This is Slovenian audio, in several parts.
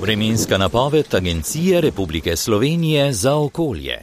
Vremenska napoved Agencije Republike Slovenije za okolje.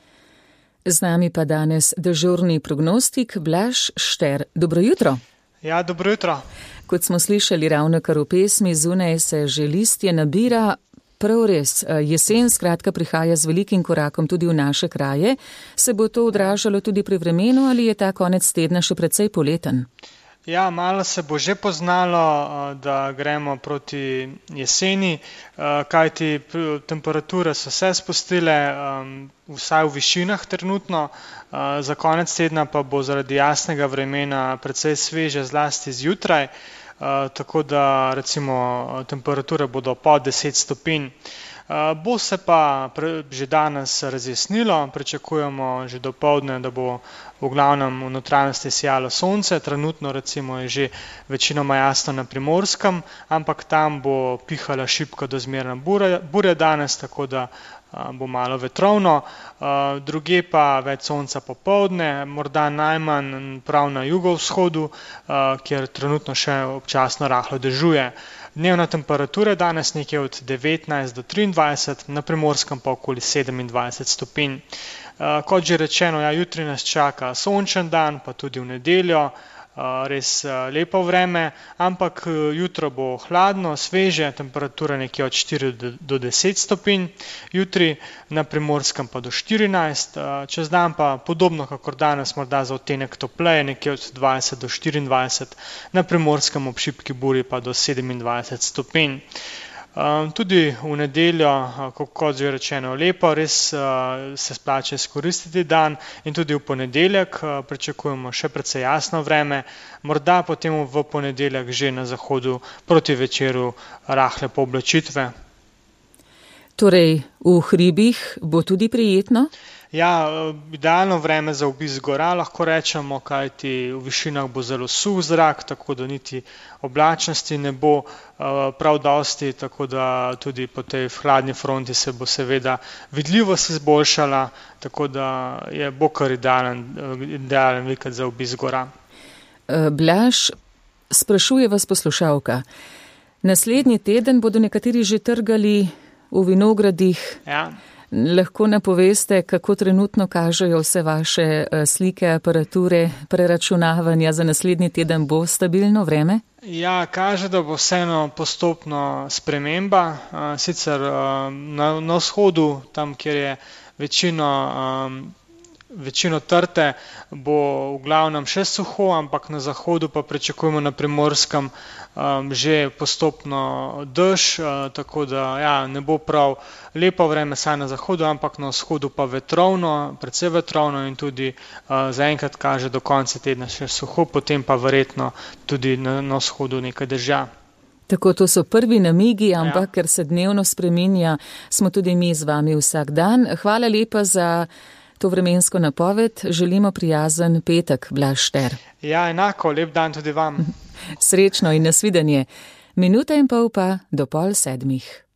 Z nami pa danes dežurni prognostik Blaž Šter. Dobro jutro. Ja, dobro jutro. Kot smo slišali ravnokar v pesmi, zunaj se že listje nabira. Prav res, jesen skratka prihaja z velikim korakom tudi v naše kraje. Se bo to odražalo tudi pri vremenu ali je ta konec tedna še precej poleten? Ja, malo se bo že poznalo, da gremo proti jeseni, kajti temperature so se spustile, vsaj v višinah trenutno, za konec tedna pa bo zaradi jasnega vremena precej sveže zlasti zjutraj, tako da recimo temperature bodo pod 10 stopinj. Bo se pa že danes razjasnilo, pričakujemo že dopoldne, da bo v glavnem v notranjosti sijalo sonce, trenutno recimo je že večinoma jasno na Primorskem, ampak tam bo pihala šibko do zmerna burja danes, tako da bo malo vetrovno, druge pa več sonca popoldne, morda najmanj prav na jugovzhodu, kjer trenutno še občasno rahlo dežuje. Dnevna temperatura danes nekje od 19 do 23, na Primorskem pa okoli 27 stopinj. Kot že rečeno, jutri nas čaka sončen dan, pa tudi v nedeljo, res lepo vreme, ampak jutro bo hladno, sveže, temperatura nekje od 4 do 10 stopinj, jutri na Primorskem pa do 14, čez dan pa podobno kakor danes, morda za odtenek topleje, nekje od 20 do 24, na Primorskem ob šibki burji pa do 27 stopinj. Tudi v nedeljo, kot že rečeno, lepo, res se splača izkoristiti dan in tudi v ponedeljek pričakujemo še precej jasno vreme, morda potem v ponedeljek že na zahodu proti večeru rahle pooblačitve. Torej, v hribih bo tudi prijetno? Ja, idealno vreme za obisk gora, lahko rečemo, kajti v višinah bo zelo suh zrak, tako da niti oblačnosti ne bo prav dosti, tako da tudi po tej hladni fronti se bo seveda vidljivost izboljšala, tako da bo kar idealen vikend za obisk gora. Blaž, sprašuje vas poslušalka. Naslednji teden bodo nekateri že trgali v vinogradih. Ja. Lahko napoveste, kako trenutno kažejo vse vaše slike, aparature, preračunavanja za naslednji teden, bo stabilno vreme? Ja, kaže, da bo vseeno postopno sprememba, sicer na vzhodu, tam kjer je večino trte, bo v glavnem še suho, ampak na zahodu pa pričakujemo na Primorskem že postopno dež, tako da ne bo prav lepo vreme saj na zahodu, ampak na vzhodu pa vetrovno, precej vetrovno in tudi zaenkrat kaže do konca tedna še suho, potem pa verjetno tudi na vzhodu nekaj dežja. Tako, to so prvi namigi, ampak ker se dnevno spreminja, smo tudi mi z vami vsak dan. Hvala lepa za to vremensko napoved, želimo prijazen petek, Blaž Šter. Ja, enako, lep dan tudi vam. Srečno in nasvidenje. 1,5 minuta pa do 6:30.